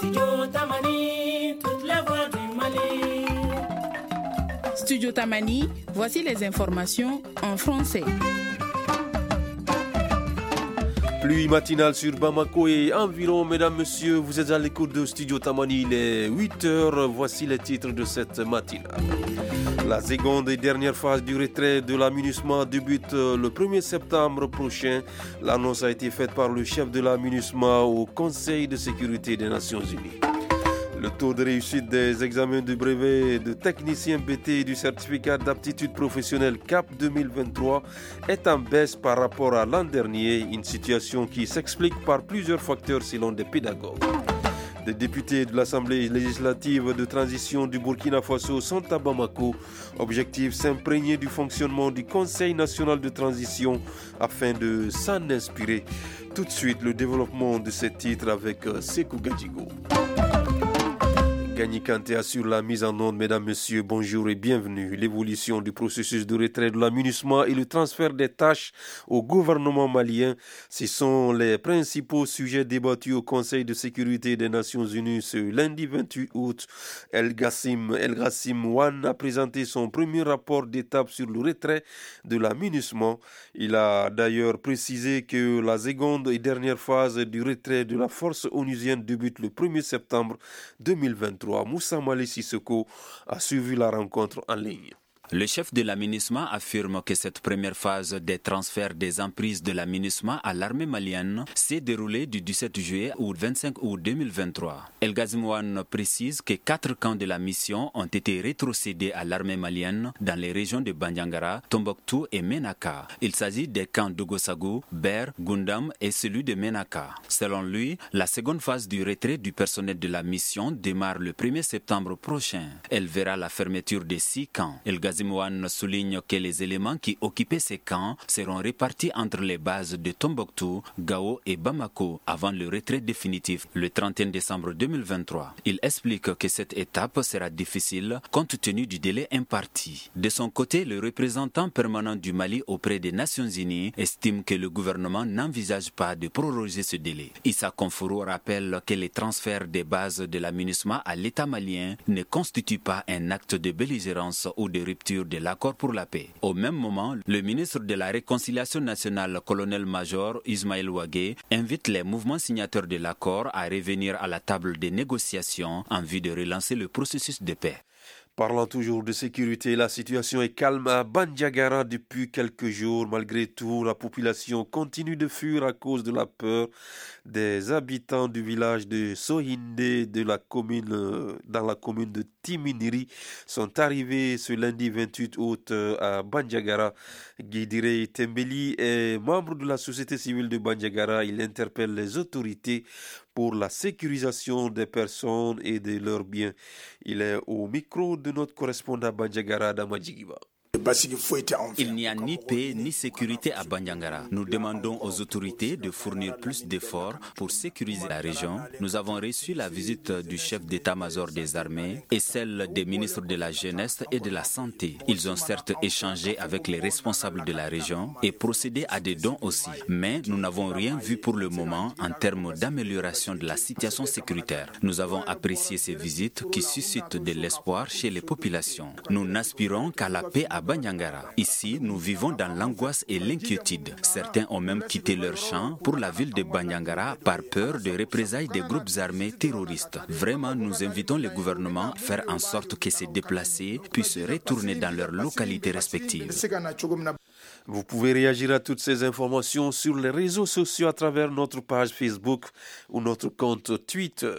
Studio Tamani, toute la voix du Mali. Studio Tamani, voici les informations en français. Pluie matinale sur Bamako et environ, mesdames, messieurs, vous êtes à l'écoute de Studio Tamani, il est 8h, voici les titres de cette matinale. La seconde et dernière phase du retrait de la MINUSMA débute le 1er septembre prochain. L'annonce a été faite par le chef de la MINUSMA au Conseil de sécurité des Nations Unies. Le taux de réussite des examens du brevet de technicien BT et du certificat d'aptitude professionnelle CAP 2023 est en baisse par rapport à l'an dernier, une situation qui s'explique par plusieurs facteurs selon des pédagogues. Des députés de l'Assemblée législative de transition du Burkina Faso sont à Bamako. Objectif, s'imprégner du fonctionnement du Conseil national de transition afin de s'en inspirer. Tout de suite, le développement de ces titres avec Sekou Gadjigo. Gagny Kanté assure la mise en onde. Mesdames, Messieurs, bonjour et bienvenue. L'évolution du processus de retrait de la MINUSMA et le transfert des tâches au gouvernement malien, ce sont les principaux sujets débattus au Conseil de sécurité des Nations Unies ce lundi 28 août. El Ghassim Wan a présenté son premier rapport d'étape sur le retrait de la MINUSMA. Il a d'ailleurs précisé que la seconde et dernière phase du retrait de la force onusienne débute le 1er septembre 2023. Moussa Mali Sissoko a suivi la rencontre en ligne. Le chef de la MINUSMA affirme que cette première phase des transferts des emprises de la MINUSMA à l'armée malienne s'est déroulée du 17 juillet au 25 août 2023. El Ghassim Wan précise que 4 camps de la mission ont été rétrocédés à l'armée malienne dans les régions de Bandiangara, Tombouctou et Menaka. Il s'agit des camps d'Ogossagou, Ber, Gundam et celui de Menaka. Selon lui, la seconde phase du retrait du personnel de la mission démarre le 1er septembre prochain. Elle verra la fermeture des 6 camps. El Ghassim Wan souligne que les éléments qui occupaient ces camps seront répartis entre les bases de Tombouctou, Gao et Bamako avant le retrait définitif le 31 décembre 2023. Il explique que cette étape sera difficile compte tenu du délai imparti. De son côté, le représentant permanent du Mali auprès des Nations Unies estime que le gouvernement n'envisage pas de proroger ce délai. Issa Konforo rappelle que les transferts des bases de la MINUSMA à l'État malien ne constituent pas un acte de belligérance ou de rupture de l'accord pour la paix. Au même moment, le ministre de la Réconciliation nationale, colonel-major Ismaël Ouagé, invite les mouvements signataires de l'accord à revenir à la table des négociations en vue de relancer le processus de paix. Parlant toujours de sécurité, la situation est calme à Bandiagara depuis quelques jours. Malgré tout, la population continue de fuir à cause de la peur des habitants du village de Sohinde dans la commune de Timiniri sont arrivés ce lundi 28 août à Bandiagara. Guidire Tembeli est membre de la société civile de Bandiagara. Il interpelle les autorités pour la sécurisation des personnes et de leurs biens. Il est au micro de notre correspondant à Bandiagara, Damadjigiba. Il n'y a ni paix ni sécurité à Bandiangara. Nous demandons aux autorités de fournir plus d'efforts pour sécuriser la région. Nous avons reçu la visite du chef d'état-major des armées et celle des ministres de la jeunesse et de la santé. Ils ont certes échangé avec les responsables de la région et procédé à des dons aussi. Mais nous n'avons rien vu pour le moment en termes d'amélioration de la situation sécuritaire. Nous avons apprécié ces visites qui suscitent de l'espoir chez les populations. Nous n'aspirons qu'à la paix à Bandiangara. Ici, nous vivons dans l'angoisse et l'inquiétude. Certains ont même quitté leur champ pour la ville de Bandiangara par peur de représailles des groupes armés terroristes. Vraiment, nous invitons le gouvernement à faire en sorte que ces déplacés puissent retourner dans leurs localités respectives. Vous pouvez réagir à toutes ces informations sur les réseaux sociaux à travers notre page Facebook ou notre compte Twitter.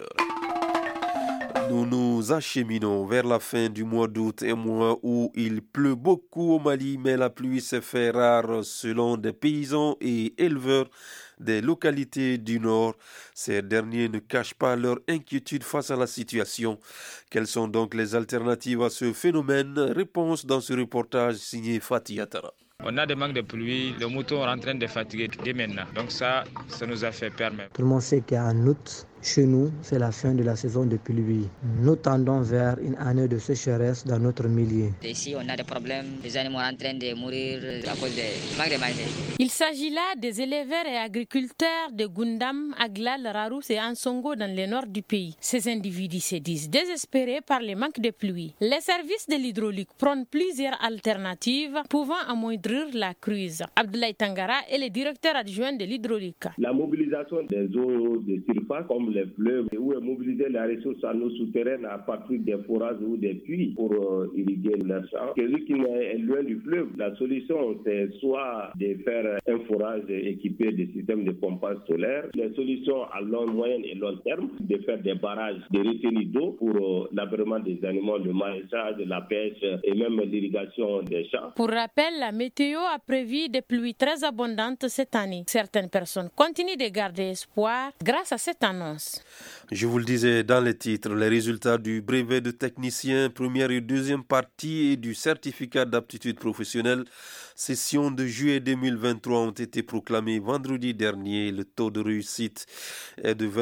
Nous nous acheminons vers la fin du mois d'août, un mois où il pleut beaucoup au Mali, mais la pluie se fait rare selon des paysans et éleveurs des localités du Nord. Ces derniers ne cachent pas leur inquiétude face à la situation. Quelles sont donc les alternatives à ce phénomène? Réponse dans ce reportage signé Fatih Atara. On a des manques de pluie, les moutons sont en train de fatiguer dès maintenant. Donc ça nous a fait peur même. Tout le monde sait qu'en août, Chez nous, c'est la fin de la saison de pluie. Nous tendons vers une année de sécheresse dans notre milieu. Ici, on a des problèmes, les animaux sont en train de mourir à cause du manque de manger. Il s'agit là des éleveurs et agriculteurs de Gundam, Aglal, Rarous et Ansongo dans le nord du pays. Ces individus se disent désespérés par le manque de pluie. Les services de l'hydraulique prônent plusieurs alternatives pouvant amoindrir la crise. Abdoulaye Tangara est le directeur adjoint de l'hydraulique. La mobilisation des eaux de surface comme les fleuves, où est mobiliser les ressources en eau souterraine à partir des forages ou des puits pour irriguer leurs champs. Celui qui est loin du fleuve, la solution c'est soit de faire un forage équipé de systèmes de pompage solaire, les solutions à long, moyen et long terme, de faire des barrages de retenue d'eau pour l'abrément des animaux, le maraîchage, la pêche et même l'irrigation des champs. Pour rappel, la météo a prévu des pluies très abondantes cette année. Certaines personnes continuent de garder espoir grâce à cette annonce. Je vous le disais dans les titres, les résultats du brevet de technicien première et deuxième partie et du certificat d'aptitude professionnelle session de juillet 2023 ont été proclamés vendredi dernier. Le taux de réussite est de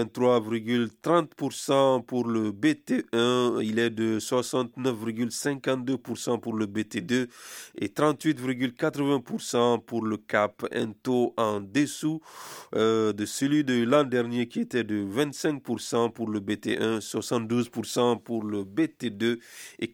23,30% pour le BT1, il est de 69,52% pour le BT2 et 38,80% pour le CAP, un taux en dessous de celui de l'an dernier qui était de 25% pour le BT1, 72% pour le BT2 et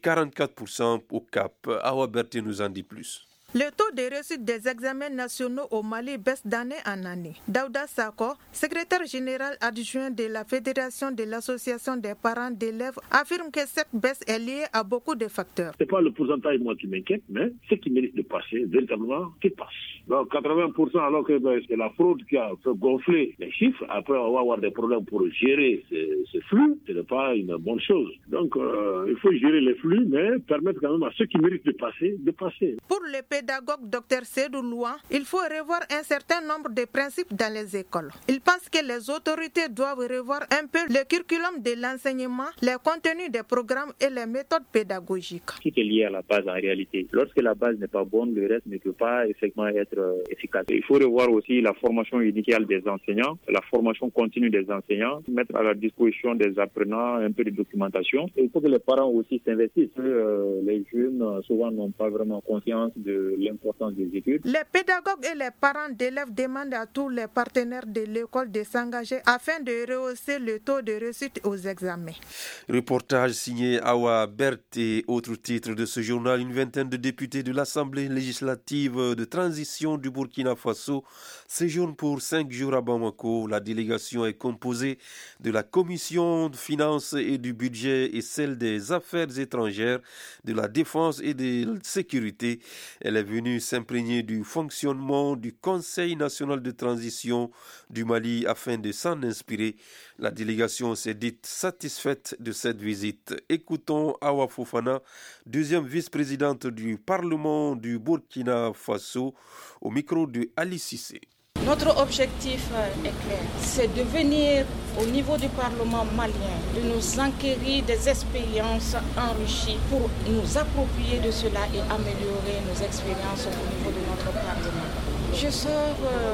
44% au CAP. Awa Berté nous en dit plus. Le taux de réussite des examens nationaux au Mali baisse d'année en année. Daouda Sako, secrétaire général adjoint de la Fédération de l'Association des parents d'élèves, affirme que cette baisse est liée à beaucoup de facteurs. Ce n'est pas le pourcentage moi qui m'inquiète, mais ce qui mérite de passer, véritablement, qui passe. Donc 80% alors que c'est la fraude qui a fait gonfler les chiffres. Après, on va avoir des problèmes pour gérer ces flux. Ce n'est pas une bonne chose. Donc il faut gérer les flux, mais permettre quand même à ceux qui méritent de passer, de passer. Pour le pédagogue Dr Seydou Louan, il faut revoir un certain nombre de principes dans les écoles. Il pense que les autorités doivent revoir un peu le curriculum de l'enseignement, les contenus des programmes et les méthodes pédagogiques. Tout est lié à la base en réalité. Lorsque la base n'est pas bonne, le reste ne peut pas effectivement être efficace. Il faut revoir aussi la formation initiale des enseignants, la formation continue des enseignants, mettre à la disposition des apprenants un peu de documentation. Et il faut que les parents aussi s'investissent. Les jeunes souvent n'ont pas vraiment conscience de l'importance des études. Les pédagogues et les parents d'élèves demandent à tous les partenaires de l'école de s'engager afin de rehausser le taux de réussite aux examens. Reportage signé Awa Berté. Autre titre de ce journal, une vingtaine de députés de l'Assemblée législative de transition du Burkina Faso séjournent pour 5 jours à Bamako. La délégation est composée de la Commission de finances et du budget et celle des affaires étrangères, de la défense et de la sécurité. Elle est venue s'imprégner du fonctionnement du Conseil national de transition du Mali afin de s'en inspirer. La délégation s'est dite satisfaite de cette visite. Écoutons Awa Fofana, deuxième vice-présidente du Parlement du Burkina Faso, au micro de Ali Cissé. Notre objectif est clair, c'est de venir au niveau du Parlement malien, de nous enquérir des expériences enrichies pour nous approprier de cela et améliorer nos expériences au niveau de notre Parlement. Je sors,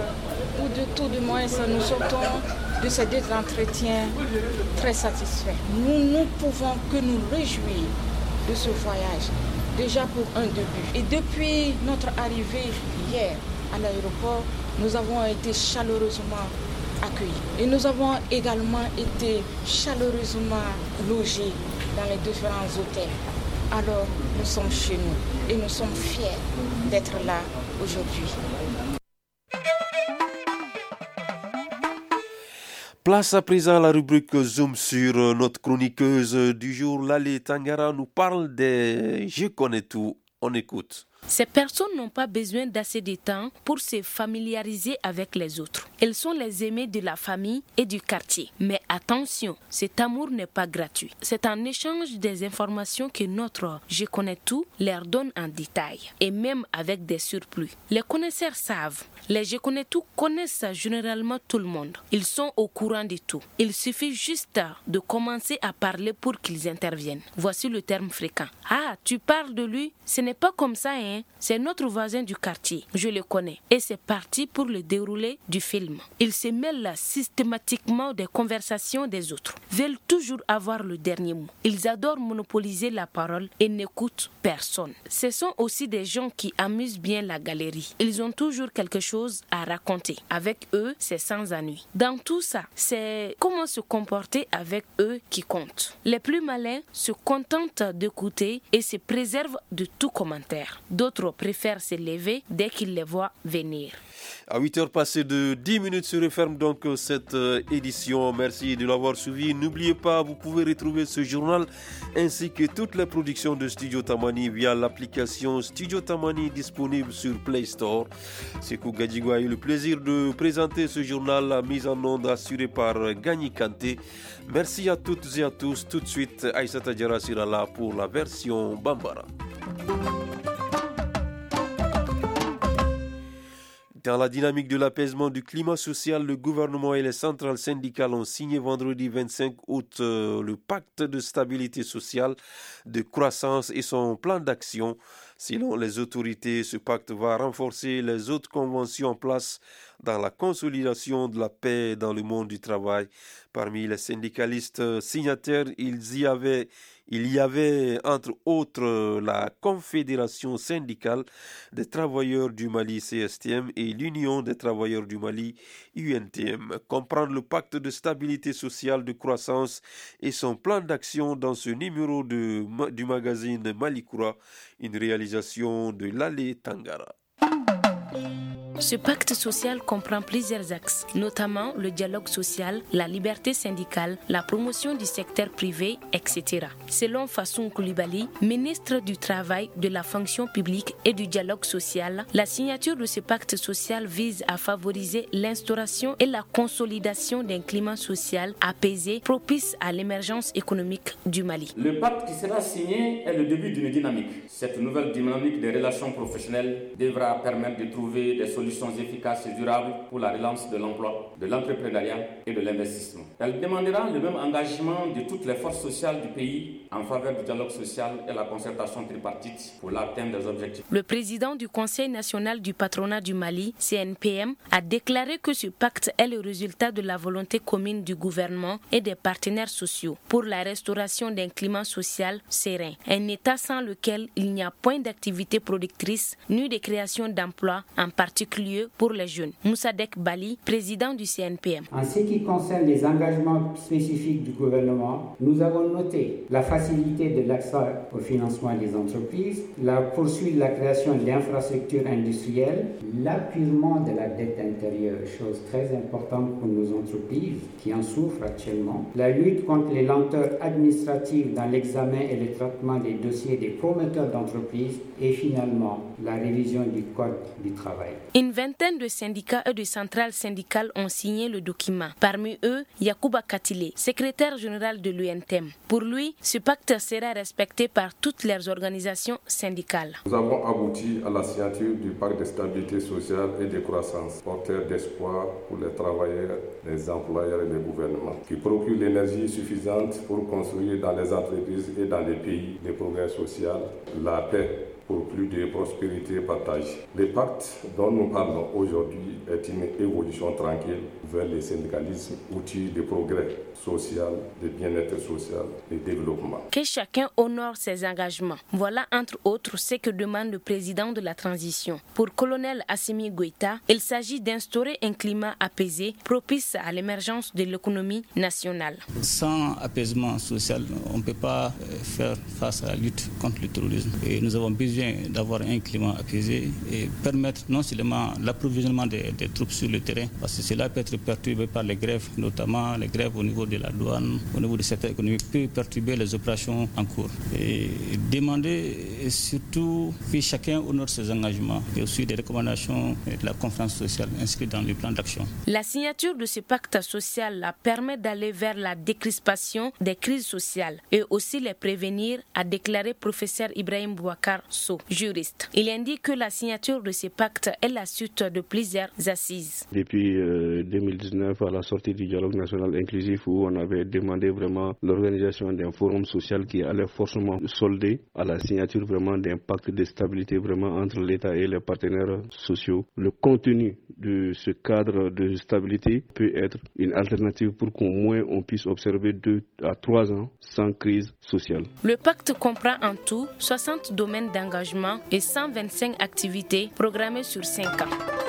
ou de tout du moins, nous sortons de ces deux entretiens très satisfaits. Nous ne pouvons que nous réjouir de ce voyage, déjà pour un début. Et depuis notre arrivée hier à l'aéroport, nous avons été chaleureusement accueillis. Et nous avons également été chaleureusement logés dans les différents hôtels. Alors, nous sommes chez nous et nous sommes fiers d'être là aujourd'hui. Place à présent à la rubrique Zoom sur notre chroniqueuse du jour, Lali Tangara, nous parle des « Je connais tout ». On écoute. Ces personnes n'ont pas besoin d'assez de temps pour se familiariser avec les autres. Elles sont les aimées de la famille et du quartier. Mais attention, cet amour n'est pas gratuit. C'est en échange des informations que notre « Je connais tout » leur donne en détail, et même avec des surplus. Les connaisseurs savent. Les « Je connais tout » connaissent généralement tout le monde. Ils sont au courant de tout. Il suffit juste de commencer à parler pour qu'ils interviennent. Voici le terme fréquent. « Ah, tu parles de lui? Ce n'est pas comme ça, hein? malien, c'est notre voisin du quartier. Je le connais. Et c'est parti pour le déroulé du film. Ils se mêlent systématiquement des conversations des autres, veulent toujours avoir le dernier mot. Ils adorent monopoliser la parole et n'écoutent personne. Ce sont aussi des gens qui amusent bien la galerie. Ils ont toujours quelque chose à raconter. Avec eux, c'est sans ennui. Dans tout ça, c'est comment se comporter avec eux qui compte. Les plus malins se contentent d'écouter et se préservent de tout commentaire. D'autres préfèrent se lever dès qu'ils les voient venir. À 8h passées de 10 minutes se referme donc cette édition. Merci de l'avoir suivi. N'oubliez pas, vous pouvez retrouver ce journal ainsi que toutes les productions de Studio Tamani via l'application Studio Tamani disponible sur Play Store. Sekou Gadjigo a eu le plaisir de présenter ce journal, la mise en onde assurée par Gagny Kanté. Merci à toutes et à tous. Tout de suite, Aïssata Diarra sera là pour la version Bambara. Dans la dynamique de l'apaisement du climat social, le gouvernement et les centrales syndicales ont signé vendredi 25 août le pacte de stabilité sociale, de croissance et son plan d'action. Selon les autorités, ce pacte va renforcer les autres conventions en place dans la consolidation de la paix dans le monde du travail. Parmi les syndicalistes signataires, il y avait entre autres la Confédération syndicale des travailleurs du Mali CSTM et l'Union des travailleurs du Mali UNTM. Comprendre le pacte de stabilité sociale de croissance et son plan d'action dans ce numéro du magazine Malikoura, une réalisation de Lalé Tangara. Ce pacte social comprend plusieurs axes, notamment le dialogue social, la liberté syndicale, la promotion du secteur privé, etc. Selon Fassoum Koulibaly, ministre du Travail, de la fonction publique et du dialogue social, la signature de ce pacte social vise à favoriser l'instauration et la consolidation d'un climat social apaisé, propice à l'émergence économique du Mali. Le pacte qui sera signé est le début d'une dynamique. Cette nouvelle dynamique des relations professionnelles devra permettre de trouver des solutions efficaces et durables pour la relance de l'emploi, de l'entrepreneuriat et de l'investissement. Elle demandera le même engagement de toutes les forces sociales du pays en faveur du dialogue social et la concertation tripartite pour l'atteinte des objectifs. Le président du Conseil national du patronat du Mali, CNPM, a déclaré que ce pacte est le résultat de la volonté commune du gouvernement et des partenaires sociaux pour la restauration d'un climat social serein, un état sans lequel il n'y a point d'activité productrice ni de création d'emplois, en particulier pour les jeunes. Moussadek Bali, président du CNPM. En ce qui concerne les engagements spécifiques du gouvernement, nous avons noté la facilité de l'accès au financement des entreprises, la poursuite de la création d'infrastructures industrielles, l'appurement de la dette intérieure, chose très importante pour nos entreprises qui en souffrent actuellement, la lutte contre les lenteurs administratives dans l'examen et le traitement des dossiers des promoteurs d'entreprises et finalement la révision du Code du travail. Une vingtaine de syndicats et de centrales syndicales ont signé le document. Parmi eux, Yacouba Katile, secrétaire général de l'UNTM. Pour lui, ce pacte sera respecté par toutes les organisations syndicales. Nous avons abouti à la signature du pacte de stabilité sociale et de croissance, porteur d'espoir pour les travailleurs, les employeurs et les gouvernements, qui procure l'énergie suffisante pour construire dans les entreprises et dans les pays le progrès social, la paix, pour plus de prospérité partagée. Le pacte dont nous parlons aujourd'hui est une évolution tranquille vers le syndicalisme, outil de progrès social, de bien-être social et de développement. Que chacun honore ses engagements. Voilà entre autres ce que demande le président de la transition. Pour colonel Assimi Goïta, il s'agit d'instaurer un climat apaisé, propice à l'émergence de l'économie nationale. Sans apaisement social, on ne peut pas faire face à la lutte contre le terrorisme. Et nous avons besoin d'avoir un climat apaisé et permettre non seulement l'approvisionnement des troupes sur le terrain, parce que cela peut être perturbé par les grèves, notamment les grèves au niveau de la douane, au niveau du secteur économique, peut perturber les opérations en cours. Et demander surtout que chacun honore ses engagements et aussi des recommandations de la conférence sociale inscrites dans le plan d'action. La signature de ce pacte social permet d'aller vers la décrispation des crises sociales et aussi les prévenir, a déclaré professeur Ibrahim Bouakar, Dosso, juriste. Il indique que la signature de ces pactes est la suite de plusieurs assises. Depuis 2019, à la sortie du dialogue national inclusif, où on avait demandé vraiment l'organisation d'un forum social qui allait forcément solder à la signature vraiment d'un pacte de stabilité vraiment entre l'État et les partenaires sociaux. Le contenu de ce cadre de stabilité peut être une alternative pour qu'au moins on puisse observer 2 à 3 ans sans crise sociale. Le pacte comprend en tout 60 domaines d'engagement et 125 activités programmées sur 5 ans.